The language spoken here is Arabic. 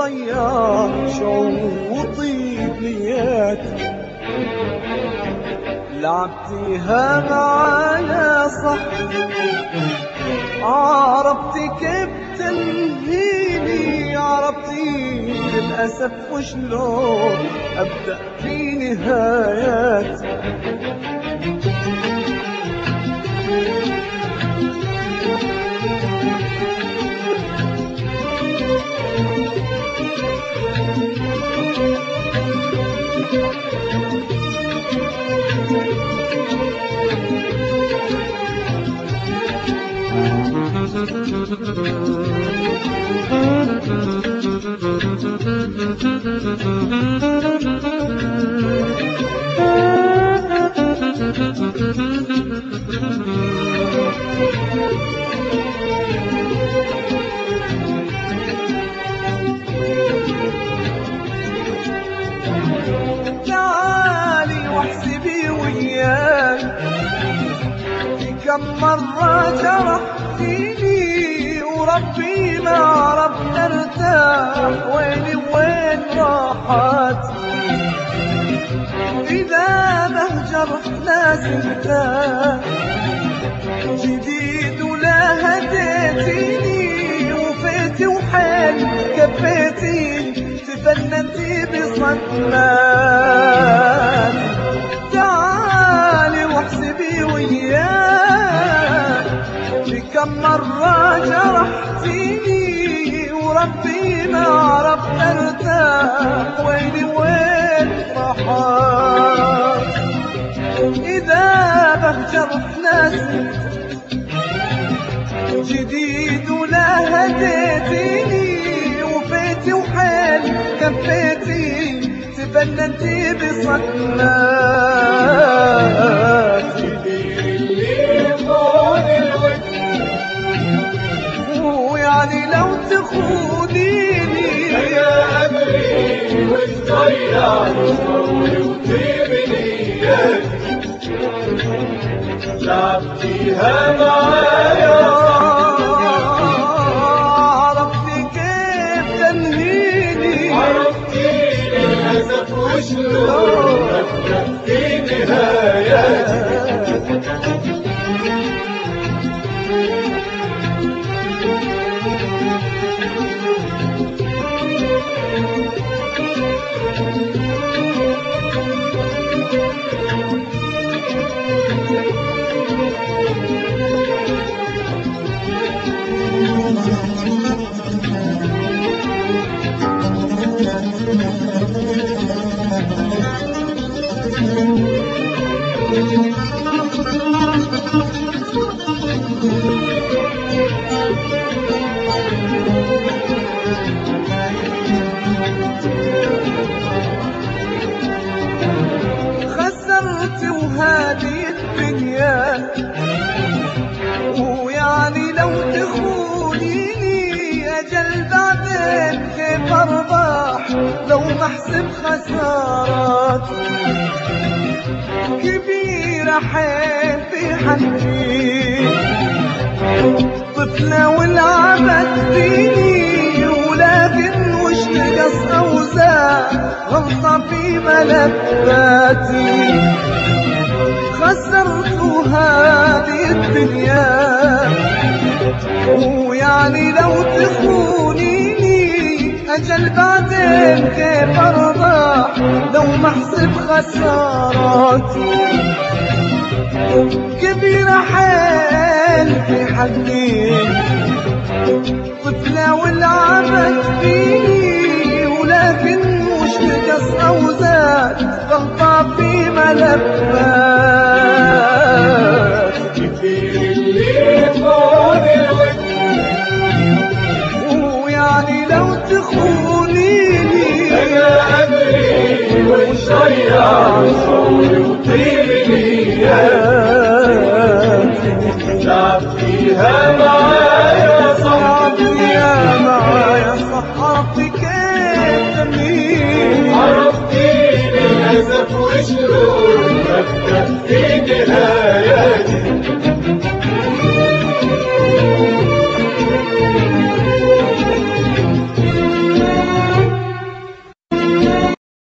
ضيع شعور وطيب نيات. لعبتيها معايا صح، عرفتي كيف تنهيني، عرفتي للأسف وشلون أبدأ في نهايات. تعالي واحسبي وياي كم مرة جرحتيني، وربي ما عرفت ارتاح، ويني وين راحت. إذا مهجرت ناس انت جديد ولا هديتيني، وفيتي وحيل كفيتيني، تفننتي بصدمات. تعالي واحسبي وياي كم مرة جرحتيني، وربي ما عرفت ارتاح، ويني وين راحت. إذا بهجرت ناس جديد ولا هديتيني، وفيتي وحيل كفيتي، تفننتي بصدمات. ويعني لو تخونيني يا أدري وش ضيعت شعوري وطيب نياتي. لعبتيها معايا عرفتي كيف تنهيني، عرفتي للأسف وشلون أبدأ في نهاياتي. خسرت وهذه الدنيا، ويعني لو تخونيني أجل بعدين كيف أرباح، لو ما أحسب خسارات كبيرة حيل في حني، طفلة ولعبت فيني، ولكن وش نقص أوزان غلطة في ملفاتي. خسرت هذه الدنيا، ويعني لو تخونيني أجل بعدين كيف أرضاح، لو ما أحسب خساراتي كبيرة حيل في حقي، طفلة ولعبت فيني، ولكن مش نقص أوزان غلطة في ملفات. كتير اللي طال الوقت، ويعني لو تخونيني أنا أدري وش ضيعت شعوري وطيب نياتي. لعبتيها معايا صح، لعبتيها معايا صح، عرفتي كيف تميل، عرفتي للأسف وشلون أبدأ في نهاياتي.